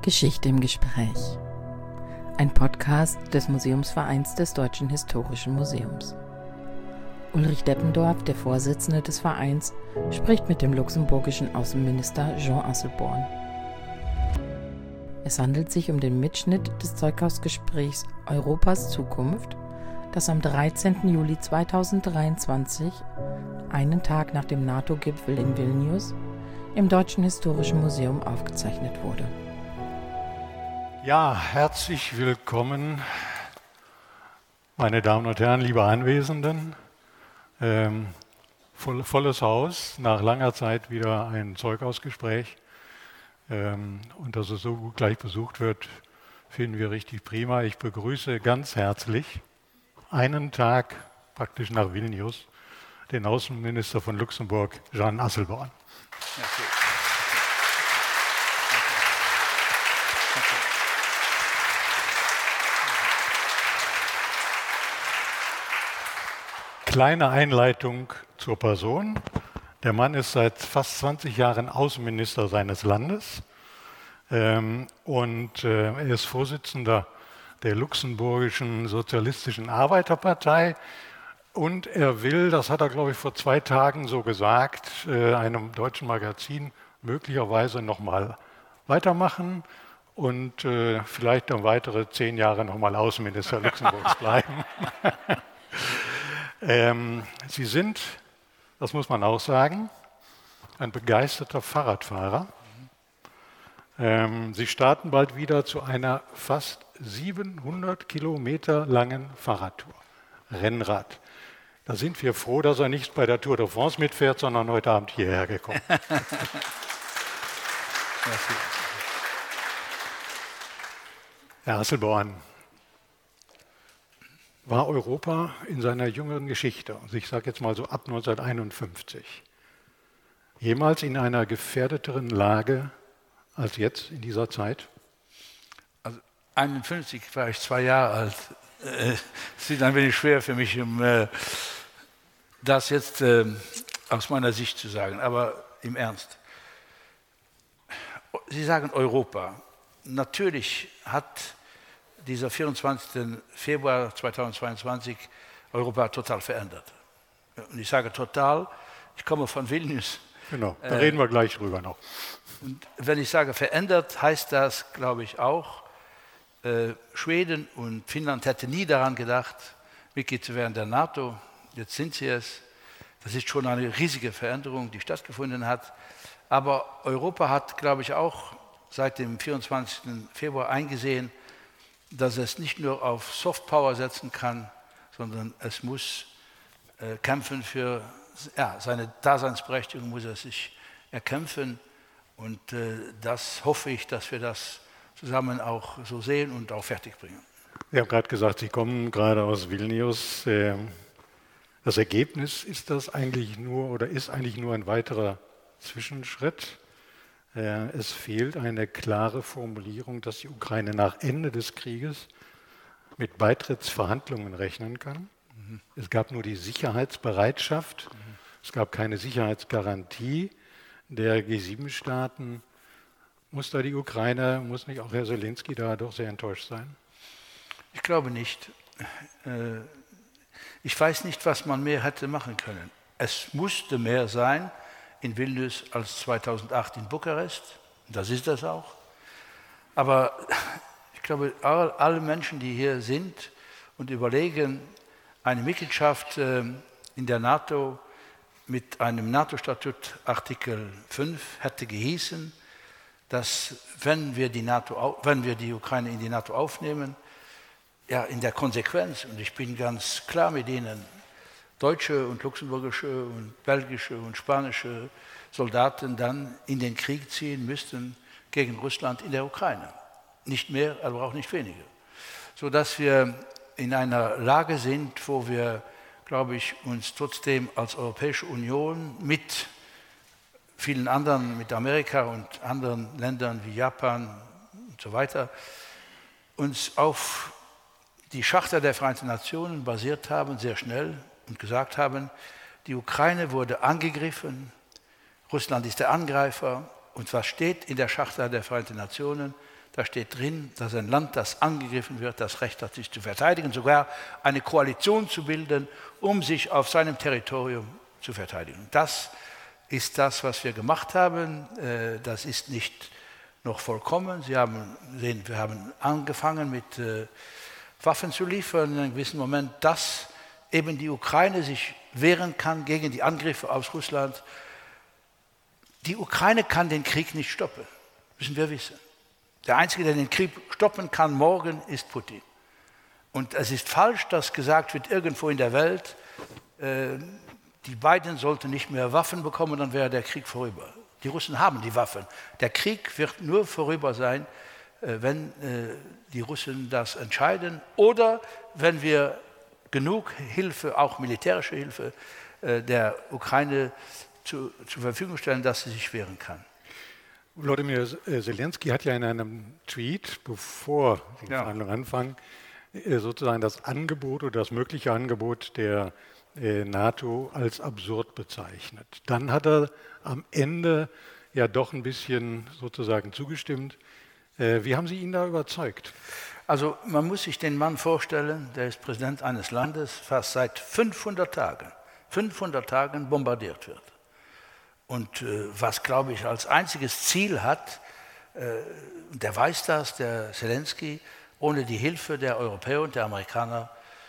Geschichte im Gespräch. Ein Podcast des Museumsvereins des Deutschen Historischen Museums. Ulrich Deppendorf, der Vorsitzende des Vereins, spricht mit dem luxemburgischen Außenminister Jean Asselborn. Es handelt sich um den Mitschnitt des Zeughausgesprächs Europas Zukunft, das am 13. Juli 2023, einen Tag nach dem NATO-Gipfel in Vilnius, im Deutschen Historischen Museum aufgezeichnet wurde. Ja, herzlich willkommen, meine Damen und Herren, liebe Anwesenden. Volles Haus, nach langer Zeit wieder ein Zeughausgespräch. Und dass es so gut gleich besucht wird, finden wir richtig prima. Ich begrüße ganz herzlich, einen Tag praktisch nach Vilnius, den Außenminister von Luxemburg, Jean Asselborn. Kleine Einleitung zur Person. Der Mann ist seit fast 20 Jahren Außenminister seines Landes und er ist Vorsitzender der luxemburgischen Sozialistischen Arbeiterpartei und er will, das hat er glaube ich vor 2 Tagen so gesagt, einem deutschen Magazin möglicherweise nochmal weitermachen und vielleicht dann weitere 10 Jahre nochmal Außenminister Luxemburgs bleiben. Sie sind, das muss man auch sagen, ein begeisterter Fahrradfahrer. Sie starten bald wieder zu einer fast 700 Kilometer langen Fahrradtour, Rennrad. Da sind wir froh, dass er nicht bei der Tour de France mitfährt, sondern heute Abend hierher gekommen. Herr Asselborn, war Europa in seiner jüngeren Geschichte, also ich sage jetzt mal so ab 1951, jemals in einer gefährdeteren Lage als jetzt in dieser Zeit? Also 1951 war ich 2 Jahre alt. Es ist ein wenig schwer für mich, das jetzt aus meiner Sicht zu sagen, aber im Ernst. Sie sagen Europa. Natürlich hat dieser 24. Februar 2022 Europa total verändert. Und ich sage total, ich komme von Vilnius. Genau, da reden wir gleich drüber noch. Und wenn ich sage verändert, heißt das, glaube ich, auch, Schweden und Finnland hätten nie daran gedacht, Mitglied zu werden der NATO. Jetzt sind sie es. Das ist schon eine riesige Veränderung, die stattgefunden hat. Aber Europa hat, glaube ich, auch seit dem 24. Februar eingesehen, dass es nicht nur auf Softpower setzen kann, sondern es muss kämpfen für seine Daseinsberechtigung, muss er sich erkämpfen. Und das hoffe ich, dass wir das zusammen auch so sehen und auch fertigbringen. Sie haben gerade gesagt, Sie kommen gerade aus Vilnius. Das Ergebnis ist eigentlich nur ein weiterer Zwischenschritt. Es fehlt eine klare Formulierung, dass die Ukraine nach Ende des Krieges mit Beitrittsverhandlungen rechnen kann. Es gab nur die Sicherheitsbereitschaft, es gab keine Sicherheitsgarantie der G7-Staaten. Muss da die Ukraine, muss nicht auch Herr Zelensky da doch sehr enttäuscht sein? Ich glaube nicht. Ich weiß nicht, was man mehr hätte machen können. Es musste mehr sein in Vilnius als 2008 in Bukarest. Das ist das auch. Aber ich glaube, alle Menschen, die hier sind und überlegen, eine Mitgliedschaft in der NATO mit einem NATO-Statut Artikel 5 hätte gehießen, dass wenn wir die Ukraine in die NATO aufnehmen, ja in der Konsequenz, und ich bin ganz klar mit Ihnen, deutsche und luxemburgische und belgische und spanische Soldaten dann in den Krieg ziehen müssten gegen Russland in der Ukraine. Nicht mehr, aber auch nicht weniger. Sodass wir in einer Lage sind, wo wir, glaube ich, uns trotzdem als Europäische Union mit vielen anderen, mit Amerika und anderen Ländern wie Japan und so weiter, uns auf die Charta der Vereinten Nationen basiert haben, sehr schnell, und gesagt haben, die Ukraine wurde angegriffen, Russland ist der Angreifer und was steht in der Charta der Vereinten Nationen? Da steht drin, dass ein Land, das angegriffen wird, das Recht hat, sich zu verteidigen, sogar eine Koalition zu bilden, um sich auf seinem Territorium zu verteidigen. Das ist das, was wir gemacht haben. Das ist nicht noch vollkommen. Sie haben gesehen, wir haben angefangen mit Waffen zu liefern in einem gewissen Moment, dass eben die Ukraine sich wehren kann gegen die Angriffe aus Russland. Die Ukraine kann den Krieg nicht stoppen, müssen wir wissen. Der Einzige, der den Krieg stoppen kann morgen, ist Putin. Und es ist falsch, dass gesagt wird, irgendwo in der Welt, die beiden sollten nicht mehr Waffen bekommen, dann wäre der Krieg vorüber. Die Russen haben die Waffen. Der Krieg wird nur vorüber sein, wenn die Russen das entscheiden oder wenn wir genug Hilfe, auch militärische Hilfe, der Ukraine zur Verfügung stellen, dass sie sich wehren kann. Volodymyr Zelensky hat ja in einem Tweet, bevor die Verhandlungen anfangen, sozusagen das Angebot oder das mögliche Angebot der NATO als absurd bezeichnet. Dann hat er am Ende ja doch ein bisschen sozusagen zugestimmt. Wie haben Sie ihn da überzeugt? Also man muss sich den Mann vorstellen, der ist Präsident eines Landes, fast seit 500 Tagen bombardiert wird. Und was, glaube ich, als einziges Ziel hat, der weiß das, der Zelensky, ohne die Hilfe der Europäer und der Amerikaner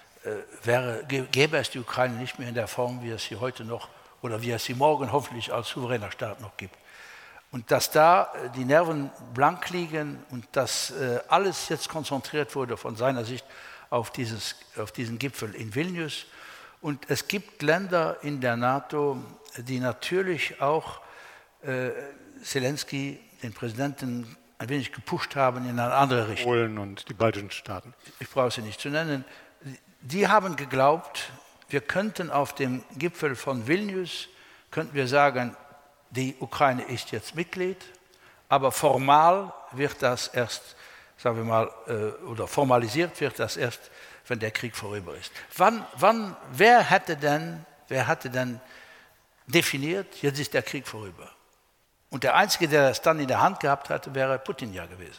gäbe es die Ukraine nicht mehr in der Form, wie es sie heute noch oder wie es sie morgen hoffentlich als souveräner Staat noch gibt. Und dass da die Nerven blank liegen und dass alles jetzt konzentriert wurde von seiner Sicht auf diesen Gipfel in Vilnius. Und es gibt Länder in der NATO, die natürlich auch Zelensky, den Präsidenten, ein wenig gepusht haben in eine andere Richtung. Polen und die baltischen Staaten. Ich brauche sie nicht zu nennen. Die haben geglaubt, wir könnten auf dem Gipfel von Vilnius, könnten wir sagen, die Ukraine ist jetzt Mitglied, aber formal wird das erst, sagen wir mal, oder formalisiert wird das erst, wenn der Krieg vorüber ist. Wer hatte denn definiert, jetzt ist der Krieg vorüber? Und der Einzige, der das dann in der Hand gehabt hatte, wäre Putin ja gewesen.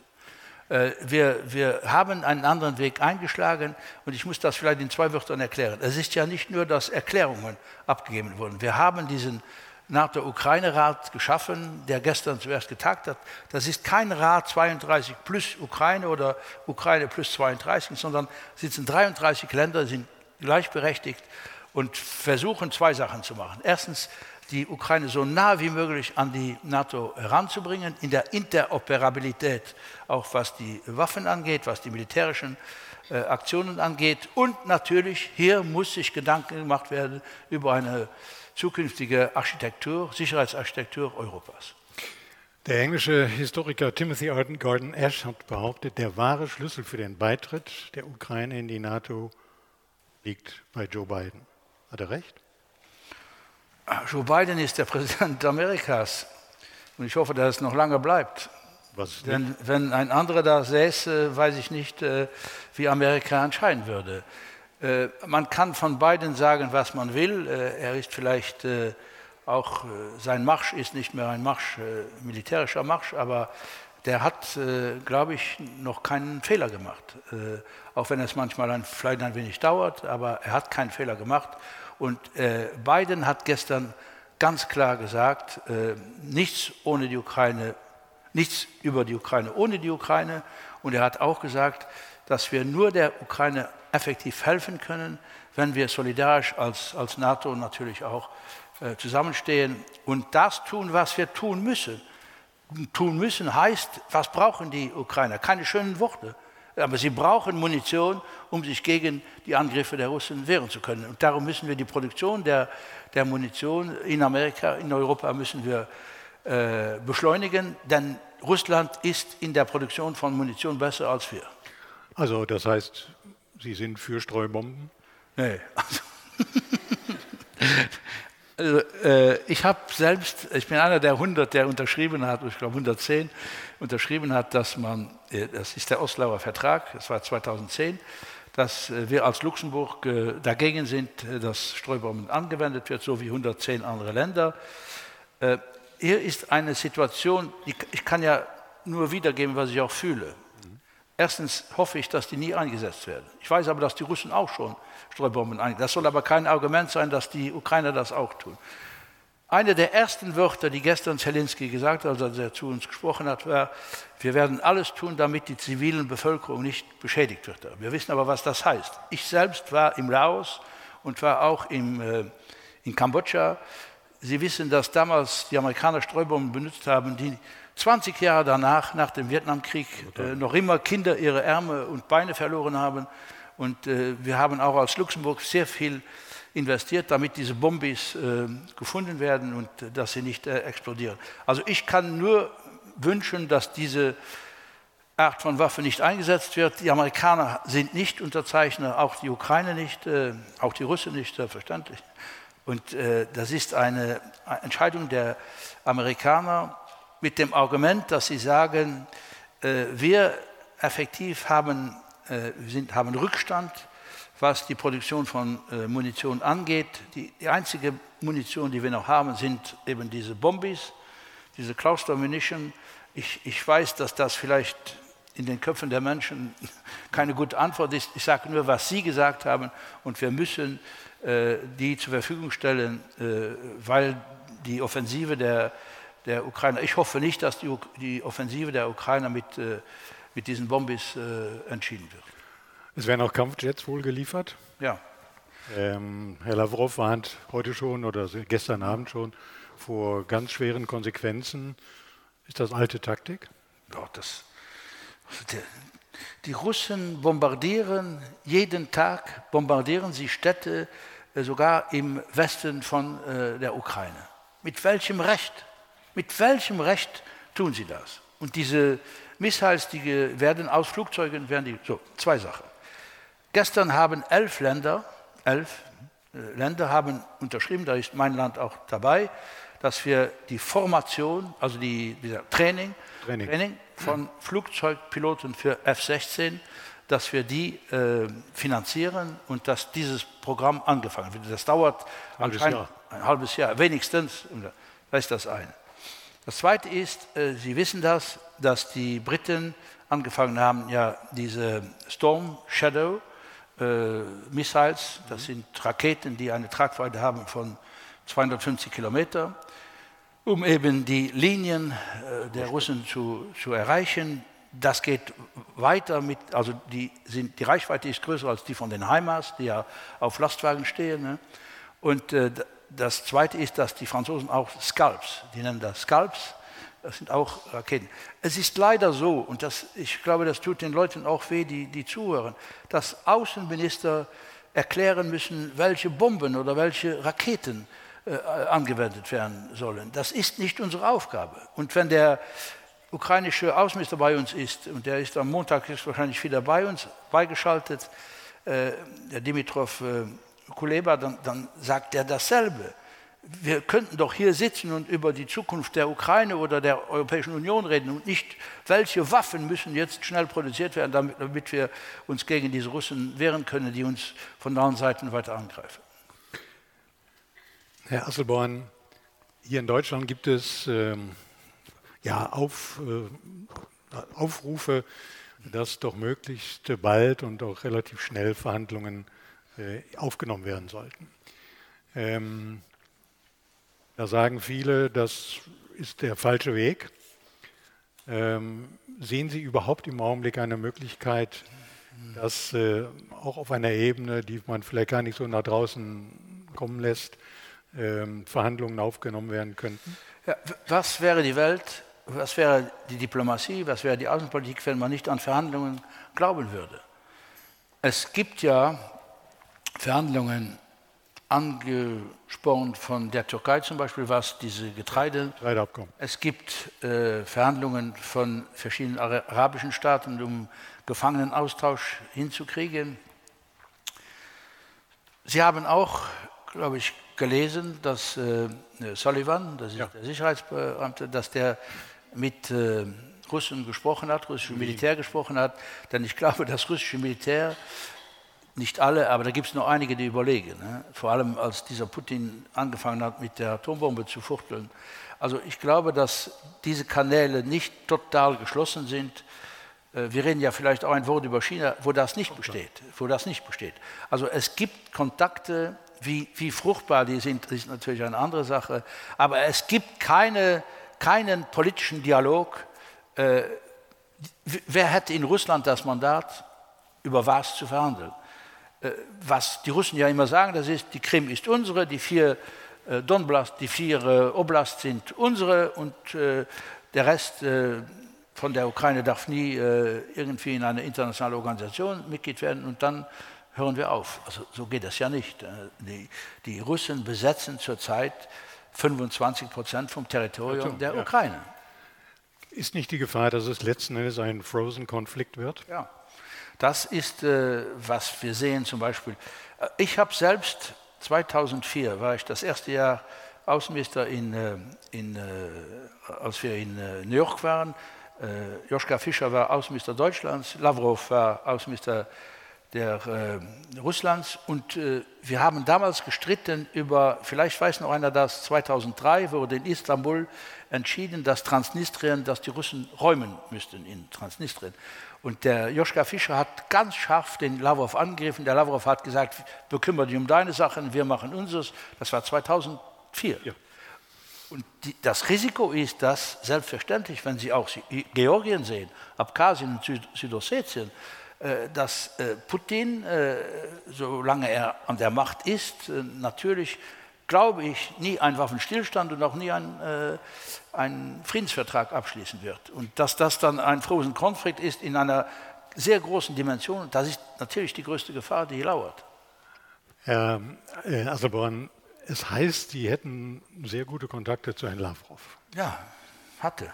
Wir haben einen anderen Weg eingeschlagen und ich muss das vielleicht in 2 Wörtern erklären. Es ist ja nicht nur, dass Erklärungen abgegeben wurden. Wir haben diesen NATO-Ukraine-Rat geschaffen, der gestern zuerst getagt hat. Das ist kein Rat 32 plus Ukraine oder Ukraine plus 32, sondern sitzen 33 Länder, sind gleichberechtigt und versuchen 2 Sachen zu machen. Erstens, die Ukraine so nah wie möglich an die NATO heranzubringen, in der Interoperabilität, auch was die Waffen angeht, was die militärischen Aktionen angeht. Und natürlich, hier muss sich Gedanken gemacht werden über eine zukünftige Architektur, Sicherheitsarchitektur Europas. Der englische Historiker Timothy Gordon Ash hat behauptet, der wahre Schlüssel für den Beitritt der Ukraine in die NATO liegt bei Joe Biden. Hat er recht? Joe Biden ist der Präsident Amerikas und ich hoffe, dass es noch lange bleibt. Denn wenn ein anderer da säße, weiß ich nicht, wie Amerika entscheiden würde. Man kann von Biden sagen, was man will. Er ist vielleicht auch, sein Marsch ist nicht mehr ein Marsch, militärischer Marsch, aber der hat, glaube ich, noch keinen Fehler gemacht. Auch wenn es manchmal vielleicht ein wenig dauert, aber er hat keinen Fehler gemacht. Und Biden hat gestern ganz klar gesagt, nichts über die Ukraine ohne die Ukraine. Und er hat auch gesagt, dass wir nur der Ukraine effektiv helfen können, wenn wir solidarisch als NATO natürlich auch zusammenstehen und das tun, was wir tun müssen. Tun müssen heißt, was brauchen die Ukrainer? Keine schönen Worte. Aber sie brauchen Munition, um sich gegen die Angriffe der Russen wehren zu können. Und darum müssen wir die Produktion der Munition in Amerika, in Europa müssen wir beschleunigen, denn Russland ist in der Produktion von Munition besser als wir. Also das heißt, Sie sind für Streubomben? Nee. Ich bin einer der 100, der unterschrieben hat, ich glaube 110, unterschrieben hat, das ist der Oslauer Vertrag, das war 2010, dass wir als Luxemburg dagegen sind, dass Streubomben angewendet wird, so wie 110 andere Länder. Hier ist eine Situation, ich kann ja nur wiedergeben, was ich auch fühle. Erstens hoffe ich, dass die nie eingesetzt werden. Ich weiß aber, dass die Russen auch schon Streubomben eingesetzt haben. Das soll aber kein Argument sein, dass die Ukrainer das auch tun. Eine der ersten Wörter, die gestern Zelensky gesagt hat, als er zu uns gesprochen hat, war, wir werden alles tun, damit die zivile Bevölkerung nicht beschädigt wird. Wir wissen aber, was das heißt. Ich selbst war im Laos und war auch in Kambodscha. Sie wissen, dass damals die Amerikaner Streubomben benutzt haben, die 20 Jahre danach, nach dem Vietnamkrieg, noch immer Kinder ihre Arme und Beine verloren haben. Und wir haben auch als Luxemburg sehr viel investiert, damit diese Bombis gefunden werden und dass sie nicht explodieren. Also ich kann nur wünschen, dass diese Art von Waffe nicht eingesetzt wird. Die Amerikaner sind nicht Unterzeichner, auch die Ukraine nicht, auch die Russen nicht, selbstverständlich. Und das ist eine Entscheidung der Amerikaner, mit dem Argument, dass sie sagen, wir effektiv haben Rückstand, was die Produktion von Munition angeht. Die einzige Munition, die wir noch haben, sind eben diese Bombis, diese Cluster Munition. Ich weiß, dass das vielleicht in den Köpfen der Menschen keine gute Antwort ist. Ich sage nur, was Sie gesagt haben, und wir müssen die zur Verfügung stellen, weil die Offensive der Ukrainer, ich hoffe nicht, dass die Offensive der Ukrainer mit diesen Bombis entschieden wird. Es werden auch Kampfjets wohl geliefert. Ja. Herr Lavrov warnt heute schon oder gestern Abend schon vor ganz schweren Konsequenzen. Ist das alte Taktik? Ja, die Russen bombardieren jeden Tag, bombardieren sie Städte, sogar im Westen von der Ukraine. Mit welchem Recht? Mit welchem Recht tun sie das? Und diese Missiles, die werden aus Flugzeugen, so, zwei Sachen. Gestern haben 11 Länder haben unterschrieben, da ist mein Land auch dabei, dass wir die Formation, also dieser Training von Flugzeugpiloten für F-16, dass wir die finanzieren und dass dieses Programm angefangen wird. Das dauert anscheinend ein halbes Jahr, wenigstens. Das ist das eine. Das Zweite ist, Sie wissen das, dass die Briten angefangen haben, ja, diese Storm Shadow Missiles, das sind Raketen, die eine Tragweite haben von 250 Kilometer, um eben die Linien der Russen zu erreichen. Das geht weiter mit, also die Reichweite ist größer als die von den HIMARS, die ja auf Lastwagen stehen. Ne? Und das Zweite ist, dass die Franzosen auch Scalps, die nennen das Scalps, das sind auch Raketen. Es ist leider so, und ich glaube, das tut den Leuten auch weh, die zuhören, dass Außenminister erklären müssen, welche Bomben oder welche Raketen angewendet werden sollen. Das ist nicht unsere Aufgabe. Und wenn der ukrainische Außenminister bei uns ist, und der ist am Montag wahrscheinlich wieder bei uns, beigeschaltet, der Dimitrov Kuleba, dann sagt er dasselbe. Wir könnten doch hier sitzen und über die Zukunft der Ukraine oder der Europäischen Union reden und nicht, welche Waffen müssen jetzt schnell produziert werden, damit wir uns gegen diese Russen wehren können, die uns von allen Seiten weiter angreifen. Herr Asselborn, hier in Deutschland gibt es Aufrufe, dass doch möglichst bald und auch relativ schnell Verhandlungen aufgenommen werden sollten. Da sagen viele, das ist der falsche Weg. Sehen Sie überhaupt im Augenblick eine Möglichkeit, dass auch auf einer Ebene, die man vielleicht gar nicht so nach draußen kommen lässt, Verhandlungen aufgenommen werden könnten? Ja, was wäre die Welt, was wäre die Diplomatie, was wäre die Außenpolitik, wenn man nicht an Verhandlungen glauben würde? Es gibt ja Verhandlungen angespornt von der Türkei zum Beispiel, was diese Getreideabkommen. Es gibt Verhandlungen von verschiedenen arabischen Staaten, um Gefangenenaustausch hinzukriegen. Sie haben auch, glaube ich, gelesen, dass Sullivan, das ist der Sicherheitsbeamte, dass der mit Russen gesprochen hat, russischem Militär gesprochen hat, denn ich glaube, das russische Militär, nicht alle, aber da gibt es noch einige, die überlegen. Ne? Vor allem, als dieser Putin angefangen hat, mit der Atombombe zu fuchteln. Also ich glaube, dass diese Kanäle nicht total geschlossen sind. Wir reden ja vielleicht auch ein Wort über China, wo das nicht besteht. Also es gibt Kontakte, wie fruchtbar die sind, ist natürlich eine andere Sache. Aber es gibt keinen politischen Dialog. Wer hätte in Russland das Mandat, über was zu verhandeln? Was die Russen ja immer sagen, das ist, die Krim ist unsere, die 4 Donbass, die 4 Oblasts sind unsere und der Rest von der Ukraine darf nie irgendwie in eine internationale Organisation Mitglied werden und dann hören wir auf. Also so geht das ja nicht. Die Russen besetzen zurzeit 25% vom Territorium der Ukraine. Ist nicht die Gefahr, dass es letzten Endes ein Frozen-Konflikt wird? Ja, das ist, was wir sehen zum Beispiel. Ich habe selbst 2004, war ich das erste Jahr Außenminister, als wir in New York waren. Joschka Fischer war Außenminister Deutschlands, Lavrov war Außenminister Russlands und wir haben damals gestritten über, vielleicht weiß noch einer das, 2003 wurde in Istanbul entschieden, dass die Russen räumen müssten in Transnistrien. Und der Joschka Fischer hat ganz scharf den Lavrov angegriffen. Der Lavrov hat gesagt, bekümmere dich um deine Sachen, wir machen unseres. Das war 2004. Ja. Und das Risiko ist, dass selbstverständlich, wenn Sie auch Georgien sehen, Abkhazien und Südossetien, dass Putin, solange er an der Macht ist, natürlich, glaube ich, nie einen Waffenstillstand und auch nie einen Friedensvertrag abschließen wird. Und dass das dann ein Frozen Konflikt ist in einer sehr großen Dimension, das ist natürlich die größte Gefahr, die hier lauert. Herr Asselborn, es heißt, Sie hätten sehr gute Kontakte zu Herrn Lavrov. Ja, hatten.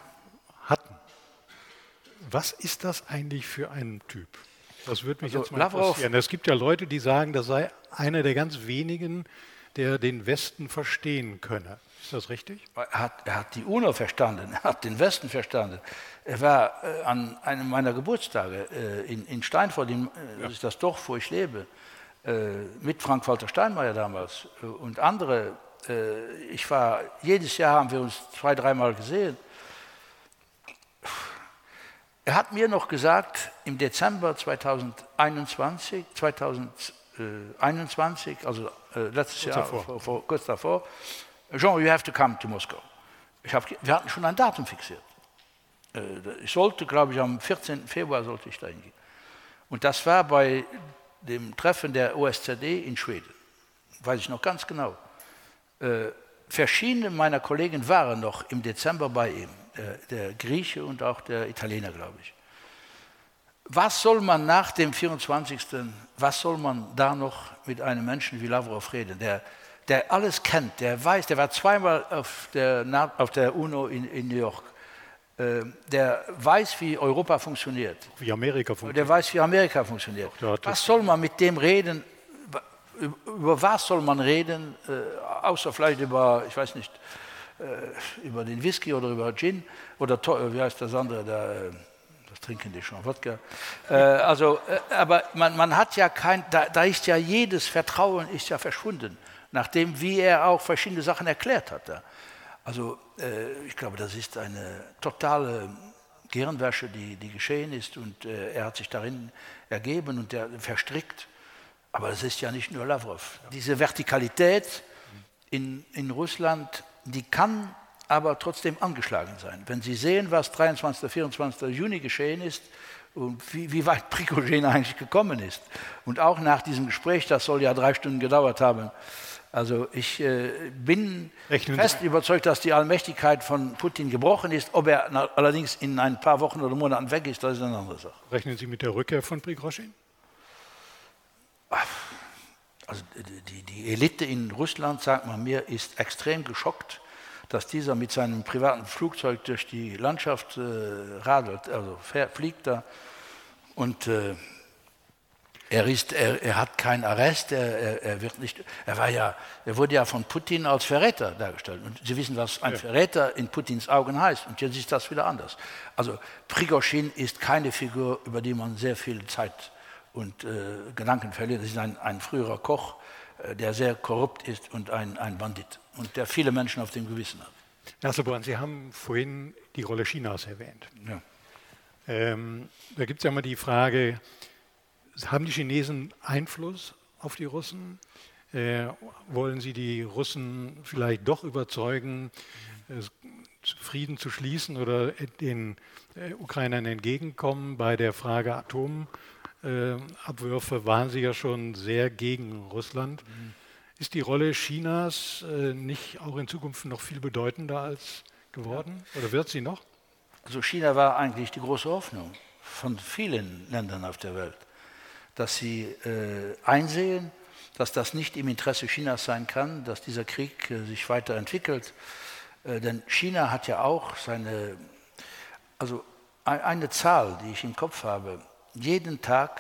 Was ist das eigentlich für ein Typ? Das würde mich jetzt mal interessieren. Es gibt ja Leute, die sagen, das sei einer der ganz wenigen, der den Westen verstehen könne. Ist das richtig? Er hat die UNO verstanden, er hat den Westen verstanden. Er war an einem meiner Geburtstage in Steinfurt, das ist das Dorf, wo ich lebe, mit Frank-Walter Steinmeier damals und andere. Jedes Jahr haben wir uns 2-3 Mal gesehen. Er hat mir noch gesagt, im Dezember 2021, also letztes Jahr, kurz davor, Jean, you have to come to Moscow. Wir hatten schon ein Datum fixiert. Ich sollte, glaube ich, am 14. Februar sollte ich dahin gehen. Und das war bei dem Treffen der OSZE in Schweden. Weiß ich noch ganz genau. Verschiedene meiner Kollegen waren noch im Dezember bei ihm. Der Grieche und auch der Italiener, glaube ich. Was soll man nach dem 24., was soll man da noch mit einem Menschen wie Lavrov reden, der alles kennt, der weiß, der war 2-mal auf der UNO in New York, der weiß, wie Europa funktioniert. Wie Amerika funktioniert. Der weiß, wie Amerika funktioniert. Was soll man mit dem reden? Über was soll man reden, außer vielleicht über, ich weiß nicht, über den Whisky oder über Gin oder wie heißt das andere, das trinken die schon, Wodka. Aber man hat ja da ist ja jedes Vertrauen ist ja verschwunden, nachdem wie er auch verschiedene Sachen erklärt hat. Also ich glaube, das ist eine totale Gehirnwäsche, die geschehen ist und er hat sich darin ergeben und verstrickt. Aber es ist ja nicht nur Lavrov. Diese Vertikalität in Russland, die kann aber trotzdem angeschlagen sein. Wenn Sie sehen, was 23. 24. Juni geschehen ist und wie weit Prigozhin eigentlich gekommen ist und auch nach diesem Gespräch, das soll ja 3 Stunden gedauert haben. Also ich bin fest überzeugt, dass die Allmächtigkeit von Putin gebrochen ist. Ob er allerdings in ein paar Wochen oder Monaten weg ist, das ist eine andere Sache. Rechnen Sie mit der Rückkehr von Prigozhin? Also die Elite in Russland, sagt man mir, ist extrem geschockt, dass dieser mit seinem privaten Flugzeug durch die Landschaft radelt, also fliegt da. Und er hat keinen Arrest, er wurde ja von Putin als Verräter dargestellt. Und Sie wissen, was ein Verräter in Putins Augen heißt. Und jetzt ist das wieder anders. Also Prigozhin ist keine Figur, über die man sehr viel Zeit und Gedanken verliert. Das ist ein früherer Koch, der sehr korrupt ist und ein Bandit und der viele Menschen auf dem Gewissen hat. Herr Asselborn, Sie haben vorhin die Rolle Chinas erwähnt. Ja. Da gibt es ja immer die Frage, haben die Chinesen Einfluss auf die Russen? Wollen sie die Russen vielleicht doch überzeugen, Frieden zu schließen oder den Ukrainern entgegenkommen? Bei der Frage Atomabwürfe waren sie ja schon sehr gegen Russland. Ist die Rolle Chinas nicht auch in Zukunft noch viel bedeutender als geworden? Oder wird sie noch? Also China war eigentlich die große Hoffnung von vielen Ländern auf der Welt, dass sie einsehen, dass das nicht im Interesse Chinas sein kann, dass dieser Krieg sich weiterentwickelt. Denn China hat ja auch eine Zahl, die ich im Kopf habe. Jeden Tag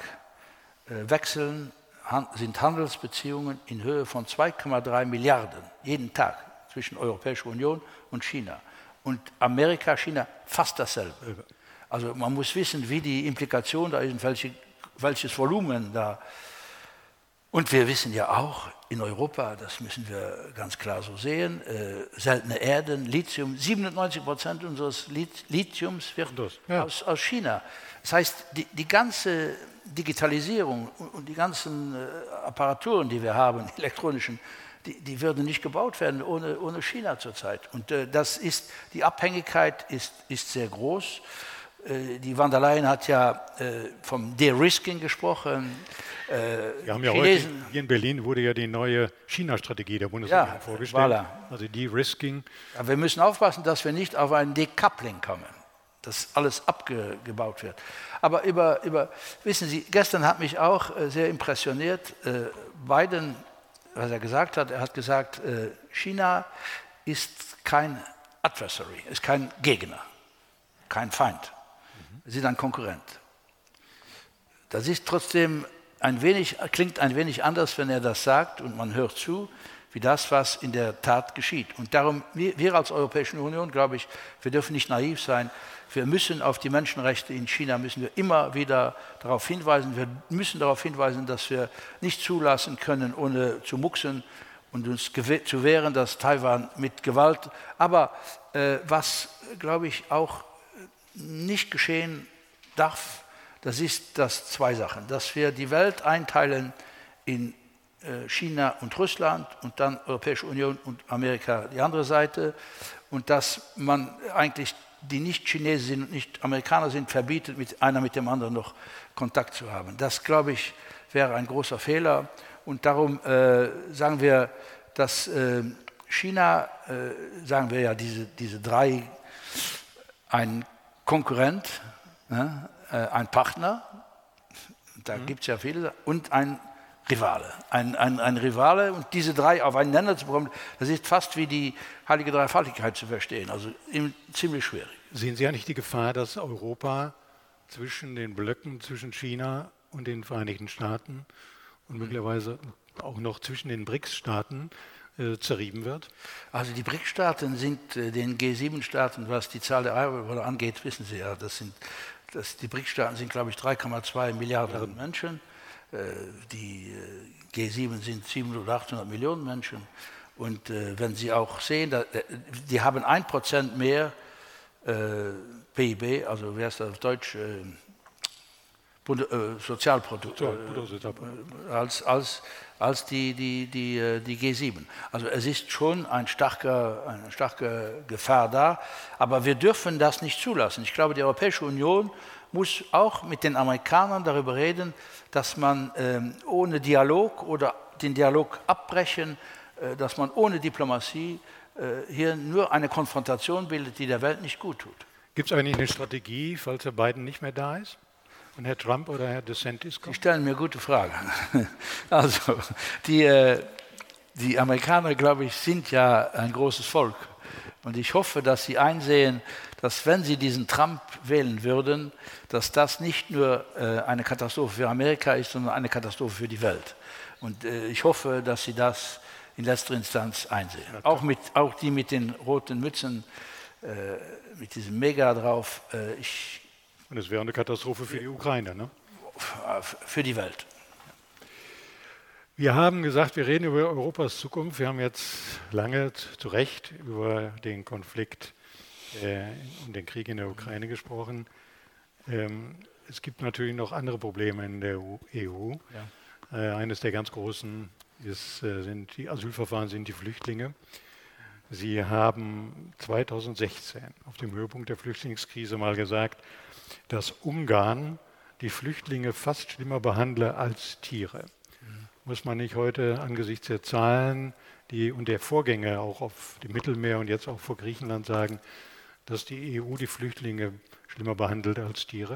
sind Handelsbeziehungen in Höhe von 2,3 Milliarden, jeden Tag, zwischen Europäischer Union und China. Und Amerika, China, fast dasselbe. Also man muss wissen, wie die Implikation da ist, welches Volumen da. Und wir wissen ja auch, in Europa, das müssen wir ganz klar so sehen, seltene Erden, Lithium, 97% unseres Lithiums wird aus China. Das heißt, die ganze Digitalisierung und die ganzen Apparaturen, die wir haben, elektronischen, die würden nicht gebaut werden ohne China zurzeit. Und die Abhängigkeit ist sehr groß. Die van der Leyen hat ja vom De-Risking gesprochen. Wir haben ja heute hier in Berlin wurde ja die neue China-Strategie der Bundesregierung vorgestellt. Voilà. Also De-Risking. Ja, wir müssen aufpassen, dass wir nicht auf ein Decoupling kommen, dass alles abgebaut wird. Aber wissen Sie, gestern hat mich auch sehr impressioniert, Biden, was er gesagt hat. Er hat gesagt, China ist kein Adversary, ist kein Gegner, kein Feind. Sie sind ein Konkurrent. Das ist trotzdem klingt ein wenig anders, wenn er das sagt und man hört zu, wie das, was in der Tat geschieht. Und darum, wir als Europäische Union, glaube ich, wir dürfen nicht naiv sein. Wir müssen auf die Menschenrechte in China immer wieder darauf hinweisen. Wir müssen darauf hinweisen, dass wir nicht zulassen können, ohne zu mucksen und uns zu wehren, dass Taiwan mit Gewalt. Aber was, glaube ich, auch nicht geschehen darf, das ist zwei Sachen. Dass wir die Welt einteilen in China und Russland und dann Europäische Union und Amerika die andere Seite und dass man eigentlich die nicht Chinesen sind und nicht Amerikaner sind, verbietet, einer mit dem anderen noch Kontakt zu haben. Das, glaube ich, wäre ein großer Fehler und darum sagen wir, dass China, sagen wir ja, diese drei, ein Konkurrent, ein Partner, da gibt es ja viele, und ein Rivale. Ein Rivale und diese drei aufeinander zu bekommen, das ist fast wie die heilige Dreifaltigkeit zu verstehen, also ziemlich schwierig. Sehen Sie ja nicht die Gefahr, dass Europa zwischen den Blöcken, zwischen China und den Vereinigten Staaten und möglicherweise auch noch zwischen den BRICS-Staaten zerrieben wird? Also die BRICS-Staaten sind den G7-Staaten, was die Zahl der Einwohner angeht, wissen Sie ja, die BRICS-Staaten sind, glaube ich, 3,2 Milliarden Menschen. Die G7 sind 700 oder 800 Millionen Menschen. Und wenn Sie auch sehen, die haben 1% mehr PIB, also wie heißt das auf Deutsch, Sozialprodukt, als die G7. Also es ist schon eine starke Gefahr da, aber wir dürfen das nicht zulassen. Ich glaube, die Europäische Union muss auch mit den Amerikanern darüber reden, dass man ohne Dialog oder den Dialog abbrechen, dass man ohne Diplomatie hier nur eine Konfrontation bildet, die der Welt nicht gut tut. Gibt es eigentlich eine Strategie, falls Herr Biden nicht mehr da ist? Und Herr Trump oder Herr DeSantis kommen? Sie stellen mir gute Fragen. Also, die Amerikaner, glaube ich, sind ja ein großes Volk. Und ich hoffe, dass sie einsehen, dass wenn sie diesen Trump wählen würden, dass das nicht nur eine Katastrophe für Amerika ist, sondern eine Katastrophe für die Welt. Und ich hoffe, dass sie das in letzter Instanz einsehen. Auch die mit den roten Mützen, mit diesem Mega drauf. Und es wäre eine Katastrophe für die Ukraine, ne? Für die Welt. Wir haben gesagt, wir reden über Europas Zukunft. Wir haben jetzt lange zu Recht über den Konflikt und den Krieg in der Ukraine gesprochen. Es gibt natürlich noch andere Probleme in der EU. Ja. Eines der ganz großen sind die Asylverfahren, sind die Flüchtlinge. Sie haben 2016 auf dem Höhepunkt der Flüchtlingskrise mal gesagt, dass Ungarn die Flüchtlinge fast schlimmer behandle als Tiere. Muss man nicht heute angesichts der Zahlen und der Vorgänge auch auf dem Mittelmeer und jetzt auch vor Griechenland sagen, dass die EU die Flüchtlinge schlimmer behandelt als Tiere?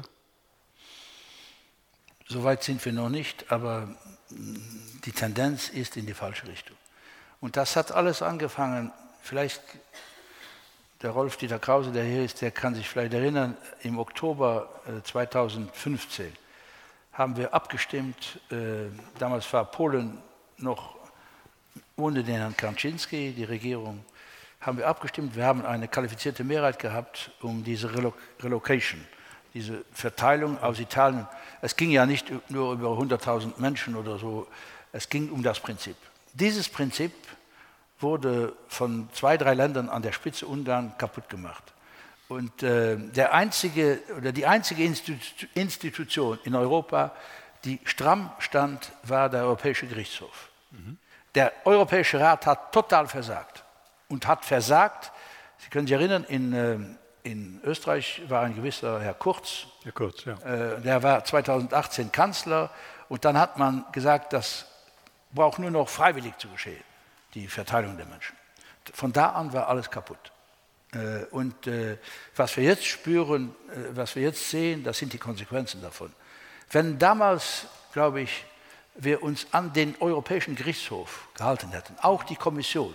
So weit sind wir noch nicht, aber die Tendenz ist in die falsche Richtung. Und das hat alles angefangen, vielleicht der Rolf-Dieter Krause, der hier ist, der kann sich vielleicht erinnern, im Oktober 2015 haben wir abgestimmt, damals war Polen noch ohne den Herrn Kaczynski, die Regierung, haben wir abgestimmt, wir haben eine qualifizierte Mehrheit gehabt, um diese Relocation, diese Verteilung aus Italien. Es ging ja nicht nur über 100.000 Menschen oder so, es ging um das Prinzip. Dieses Prinzip wurde von 2, 3 Ländern an der Spitze Ungarn kaputt gemacht. Und die einzige Institution in Europa, die stramm stand, war der Europäische Gerichtshof. Der Europäische Rat hat total versagt und hat versagt, Sie können sich erinnern, in Österreich war ein gewisser Herr Kurz, ja. Der war 2018 Kanzler und dann hat man gesagt, das braucht nur noch freiwillig zu geschehen, die Verteilung der Menschen. Von da an war alles kaputt. Und was wir jetzt spüren, was wir jetzt sehen, das sind die Konsequenzen davon. Wenn damals, glaube ich, wir uns an den Europäischen Gerichtshof gehalten hätten, auch die Kommission,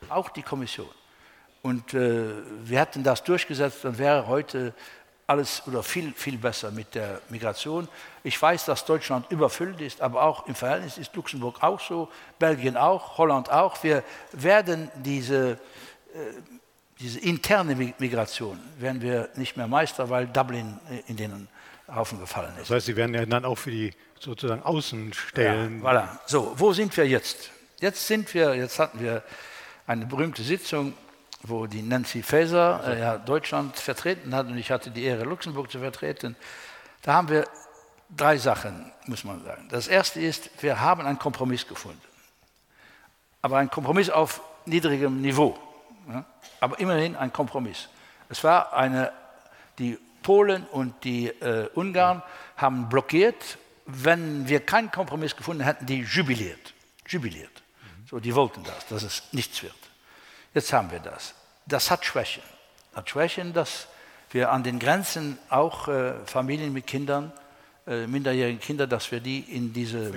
und wir hätten das durchgesetzt, dann wäre heute alles oder viel, viel besser mit der Migration. Ich weiß, dass Deutschland überfüllt ist, aber auch im Verhältnis ist Luxemburg auch so, Belgien auch, Holland auch. Wir werden diese interne Migration werden wir nicht mehr meistern, weil Dublin in den Haufen gefallen ist. Das heißt, Sie werden ja dann auch für die sozusagen Außenstellen... Ja, voilà. So, wo sind wir jetzt? Jetzt hatten wir eine berühmte Sitzung, wo die Nancy Faeser Deutschland vertreten hat und ich hatte die Ehre, Luxemburg zu vertreten. Da haben wir 3 Sachen, muss man sagen. Das erste ist, wir haben einen Kompromiss gefunden. Aber ein Kompromiss auf niedrigem Niveau. Ja? Aber immerhin ein Kompromiss. Es war die Polen und die Ungarn haben blockiert. Wenn wir keinen Kompromiss gefunden hätten, die jubiliert. So, die wollten dass es nichts wird. Jetzt haben wir das. Das hat Schwächen. Dass wir an den Grenzen auch Familien mit Kindern, minderjährige Kinder, dass wir die in diese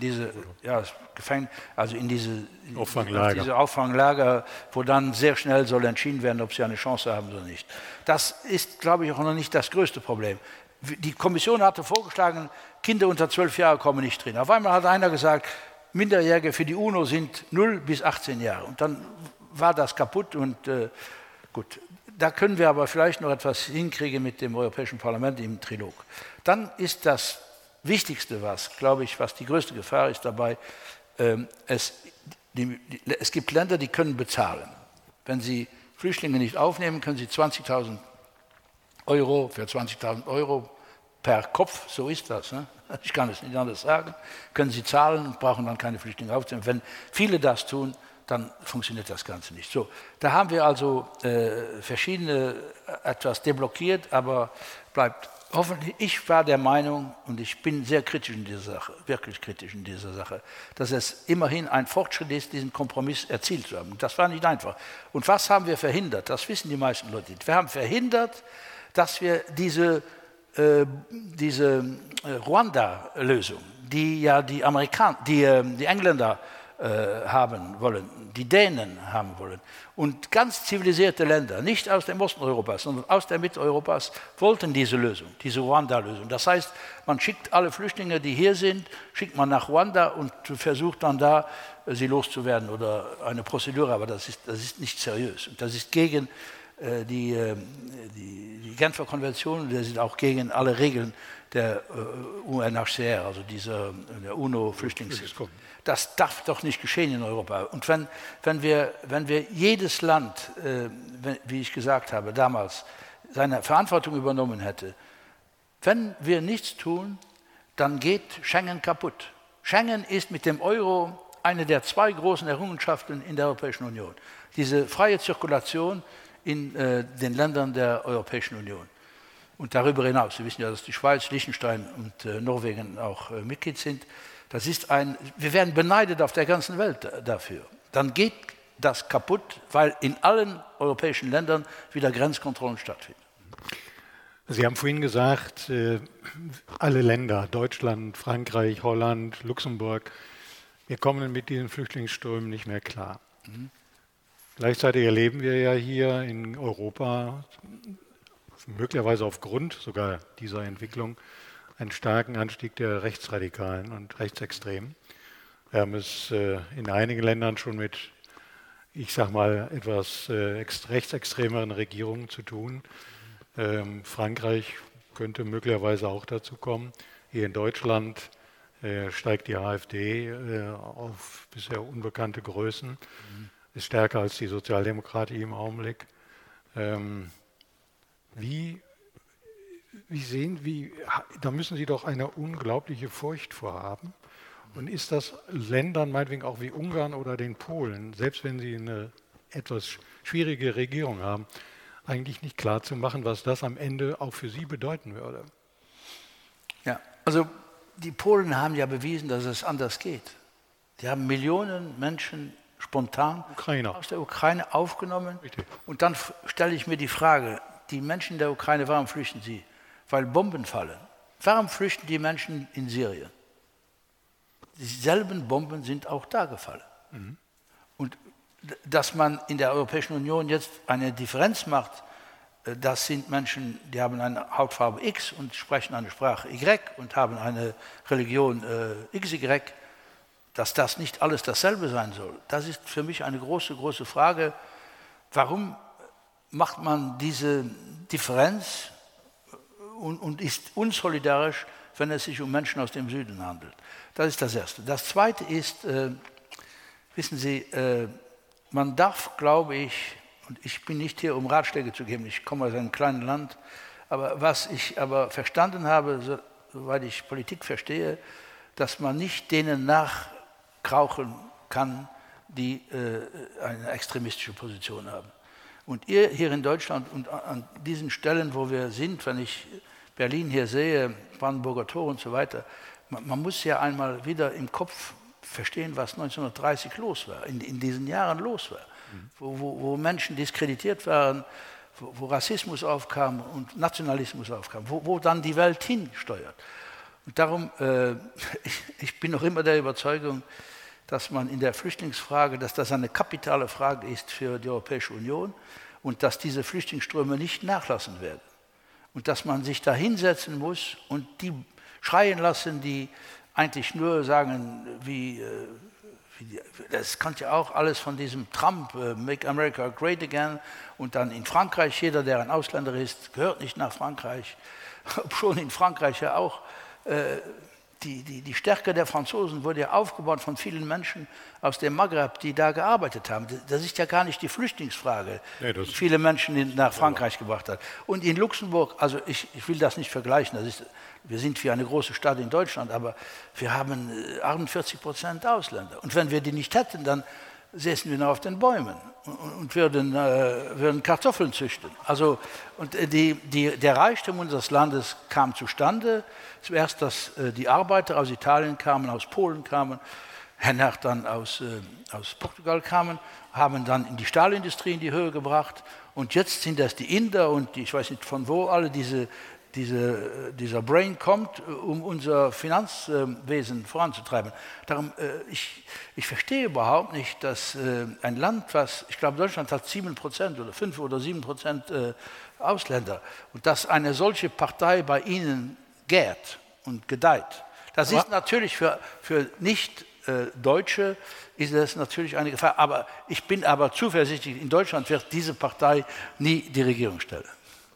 Auffanglager, wo dann sehr schnell soll entschieden werden, ob sie eine Chance haben oder nicht. Das ist, glaube ich, auch noch nicht das größte Problem. Die Kommission hatte vorgeschlagen, Kinder unter 12 Jahre kommen nicht drin. Auf einmal hat einer gesagt, Minderjährige für die UNO sind 0 bis 18 Jahre. Und dann war das kaputt und gut. Da können wir aber vielleicht noch etwas hinkriegen mit dem Europäischen Parlament im Trilog. Dann ist das Wichtigste, was die größte Gefahr ist dabei, es gibt Länder, die können bezahlen. Wenn sie Flüchtlinge nicht aufnehmen, können sie 20.000 Euro für 20.000 Euro per Kopf, so ist das, ne? Ich kann es nicht anders sagen, können sie zahlen und brauchen dann keine Flüchtlinge aufzunehmen. Wenn viele das tun, dann funktioniert das Ganze nicht. So, da haben wir also verschiedene etwas deblockiert, aber bleibt hoffentlich. Ich war der Meinung, und ich bin sehr kritisch in dieser Sache, wirklich kritisch in dieser Sache, dass es immerhin ein Fortschritt ist, diesen Kompromiss erzielt zu haben. Das war nicht einfach. Und was haben wir verhindert? Das wissen die meisten Leute nicht. Wir haben verhindert, dass wir diese Ruanda-Lösung, die ja die Engländer haben wollen, die Dänen haben wollen. Und ganz zivilisierte Länder, nicht aus dem Osten Europas, sondern aus der Mitte Europas, wollten diese Lösung, diese Ruanda-Lösung. Das heißt, man schickt alle Flüchtlinge, die hier sind, schickt man nach Ruanda und versucht dann da, sie loszuwerden oder eine Prozedur, aber das ist nicht seriös. Und das ist gegen die Genfer Konvention, die sind auch gegen alle Regeln der UNHCR, also der UNO-Flüchtlingshilfe. Das darf doch nicht geschehen in Europa. Und wenn wir jedes Land, wie ich gesagt habe, damals seine Verantwortung übernommen hätte, wenn wir nichts tun, dann geht Schengen kaputt. Schengen ist mit dem Euro eine der 2 großen Errungenschaften in der Europäischen Union. Diese freie Zirkulation in den Ländern der Europäischen Union. Und darüber hinaus, Sie wissen ja, dass die Schweiz, Liechtenstein und Norwegen auch Mitglied sind. Wir werden beneidet auf der ganzen Welt dafür. Dann geht das kaputt, weil in allen europäischen Ländern wieder Grenzkontrollen stattfinden. Sie haben vorhin gesagt, alle Länder, Deutschland, Frankreich, Holland, Luxemburg, wir kommen mit diesen Flüchtlingsströmen nicht mehr klar. Gleichzeitig erleben wir ja hier in Europa, möglicherweise aufgrund sogar dieser Entwicklung, einen starken Anstieg der Rechtsradikalen und Rechtsextremen. Wir haben es in einigen Ländern schon mit, ich sage mal, etwas rechtsextremeren Regierungen zu tun. Frankreich könnte möglicherweise auch dazu kommen. Hier in Deutschland steigt die AfD auf bisher unbekannte Größen, ist stärker als die Sozialdemokratie im Augenblick. Da müssen Sie doch eine unglaubliche Furcht vorhaben. Und ist das Ländern, meinetwegen auch wie Ungarn oder den Polen, selbst wenn sie eine etwas schwierige Regierung haben, eigentlich nicht klar zu machen, was das am Ende auch für sie bedeuten würde? Ja, also die Polen haben ja bewiesen, dass es anders geht. Die haben Millionen Menschen spontan aus der Ukraine aufgenommen. Richtig. Und dann stelle ich mir die Frage, die Menschen in der Ukraine, warum flüchten sie? Weil Bomben fallen. Warum flüchten die Menschen in Syrien? Dieselben Bomben sind auch da gefallen. Und dass man in der Europäischen Union jetzt eine Differenz macht, das sind Menschen, die haben eine Hautfarbe X und sprechen eine Sprache Y und haben eine Religion XY, dass das nicht alles dasselbe sein soll. Das ist für mich eine große, große Frage. Warum macht man diese Differenz und ist unsolidarisch, wenn es sich um Menschen aus dem Süden handelt? Das ist das Erste. Das Zweite ist, wissen Sie, man darf, glaube ich, und ich bin nicht hier, um Ratschläge zu geben, ich komme aus einem kleinen Land, aber was ich aber verstanden habe, soweit ich Politik verstehe, dass man nicht denen nachkrauchen kann, die eine extremistische Position haben. Und ihr hier in Deutschland und an diesen Stellen, wo wir sind, wenn ich Berlin hier sehe, Brandenburger Tor und so weiter, man muss ja einmal wieder im Kopf verstehen, was 1930 los war, in diesen Jahren los war, wo Menschen diskreditiert waren, wo Rassismus aufkam und Nationalismus aufkam, wo dann die Welt hinsteuert. Und darum, ich bin noch immer der Überzeugung, dass man in der Flüchtlingsfrage, dass das eine kapitale Frage ist für die Europäische Union und dass diese Flüchtlingsströme nicht nachlassen werden. Und dass man sich da hinsetzen muss und die schreien lassen, die eigentlich nur sagen, das kommt ja auch alles von diesem Trump, Make America Great Again, und dann in Frankreich, jeder, der ein Ausländer ist, gehört nicht nach Frankreich, obschon in Frankreich ja auch die Stärke der Franzosen wurde ja aufgebaut von vielen Menschen aus dem Maghreb, die da gearbeitet haben. Das ist ja gar nicht die Flüchtlingsfrage, die viele Menschen nach Frankreich gebracht hat. Und in Luxemburg, also ich will das nicht vergleichen, wir sind wie eine große Stadt in Deutschland, aber wir haben 48% Ausländer. Und wenn wir die nicht hätten, dann säßen wir noch auf den Bäumen und würden Kartoffeln züchten. Also, und der Reichtum unseres Landes kam zustande. Zuerst, dass die Arbeiter aus Italien kamen, aus Polen kamen, hernach dann aus Portugal kamen, haben dann in die Stahlindustrie in die Höhe gebracht. Und jetzt sind das die Inder und ich weiß nicht von wo alle dieser Brain kommt, um unser Finanzwesen voranzutreiben. Darum, ich verstehe überhaupt nicht, dass ein Land, ich glaube, Deutschland hat 7% oder 5 oder 7% Ausländer, und dass eine solche Partei bei Ihnen gärt und gedeiht. Das ist natürlich für nicht Deutsche ist das natürlich eine Gefahr. Aber ich bin aber zuversichtlich, in Deutschland wird diese Partei nie die Regierung stellen.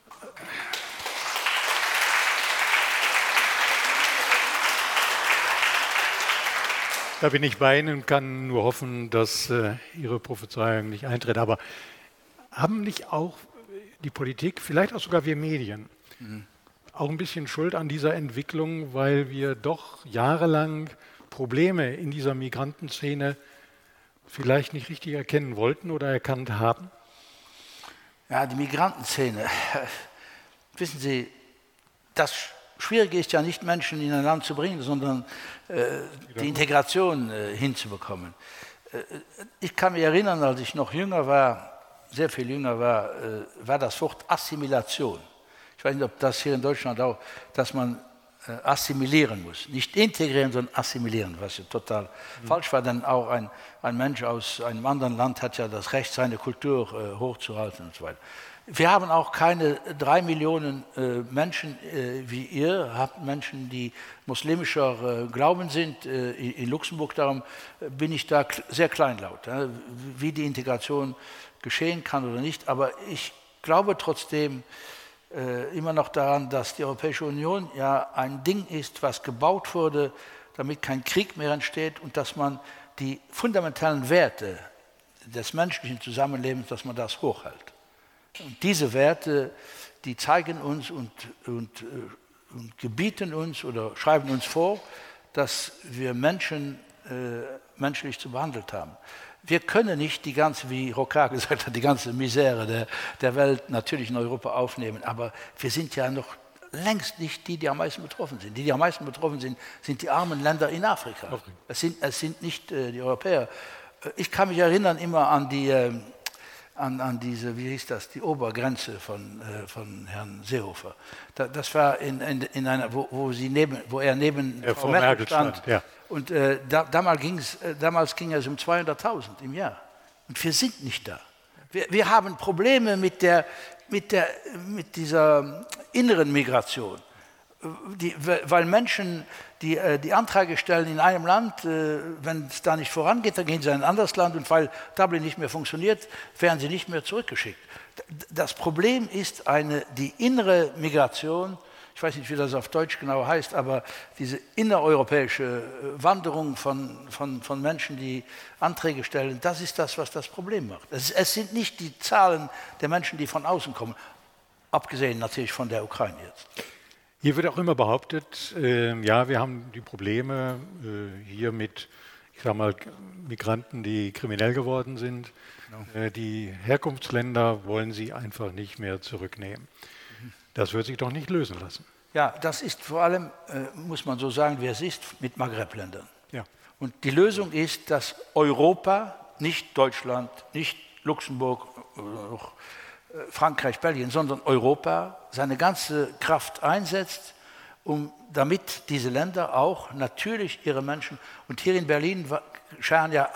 Da bin ich bei Ihnen und kann nur hoffen, dass Ihre Prophezeiung nicht eintritt. Aber haben nicht auch die Politik, vielleicht auch sogar wir Medien, auch ein bisschen Schuld an dieser Entwicklung, weil wir doch jahrelang Probleme in dieser Migrantenszene vielleicht nicht richtig erkennen wollten oder erkannt haben? Ja, die Migrantenszene. Wissen Sie, das Schwierige ist ja nicht, Menschen in ein Land zu bringen, sondern die Integration hinzubekommen. Ich kann mich erinnern, als ich noch jünger war, sehr viel jünger war, war das Wort Assimilation. Ich weiß nicht, ob das hier in Deutschland auch, dass man assimilieren muss. Nicht integrieren, sondern assimilieren, was ja total falsch war, denn auch ein Mensch aus einem anderen Land hat ja das Recht, seine Kultur hochzuhalten und so weiter. Wir haben auch keine 3 Millionen Menschen wie ihr, habt Menschen, die muslimischer Glauben sind in Luxemburg, darum bin ich da sehr kleinlaut, wie die Integration geschehen kann oder nicht, aber ich glaube trotzdem immer noch daran, dass die Europäische Union ja ein Ding ist, was gebaut wurde, damit kein Krieg mehr entsteht und dass man die fundamentalen Werte des menschlichen Zusammenlebens, dass man das hochhält. Und diese Werte, die zeigen uns und gebieten uns oder schreiben uns vor, dass wir Menschen menschlich zu behandelt haben. Wir können nicht die ganze, wie Rocard gesagt hat, die ganze Misere der Welt natürlich in Europa aufnehmen, aber wir sind ja noch längst nicht die am meisten betroffen sind. Die am meisten betroffen sind, sind die armen Länder in Afrika. Okay. Es sind nicht die Europäer. Ich kann mich erinnern immer an an diese, wie hieß das, die Obergrenze von Herrn Seehofer. Das war in einer, wo er neben Frau Merkel stand. Ja. Und damals ging es um 200.000 im Jahr. Und wir sind nicht da. Wir haben Probleme mit dieser inneren Migration. Weil Menschen, die Anträge stellen in einem Land, wenn es da nicht vorangeht, dann gehen sie in ein anderes Land und weil Dublin nicht mehr funktioniert, werden sie nicht mehr zurückgeschickt. Das Problem ist die innere Migration, ich weiß nicht, wie das auf Deutsch genau heißt, aber diese innereuropäische Wanderung von Menschen, die Anträge stellen, das ist das, was das Problem macht. Es sind nicht die Zahlen der Menschen, die von außen kommen, abgesehen natürlich von der Ukraine jetzt. Hier wird auch immer behauptet, ja, wir haben die Probleme hier mit, ich sage mal, Migranten, die kriminell geworden sind. Genau. Die Herkunftsländer wollen sie einfach nicht mehr zurücknehmen. Das wird sich doch nicht lösen lassen. Ja, das ist vor allem, muss man so sagen, wie es ist, mit Maghreb-Ländern. Ja. Und die Lösung ist, dass Europa, nicht Deutschland, nicht Luxemburg, noch Frankreich, Belgien, sondern Europa seine ganze Kraft einsetzt, damit diese Länder auch natürlich ihre Menschen, und hier in Berlin scheinen ja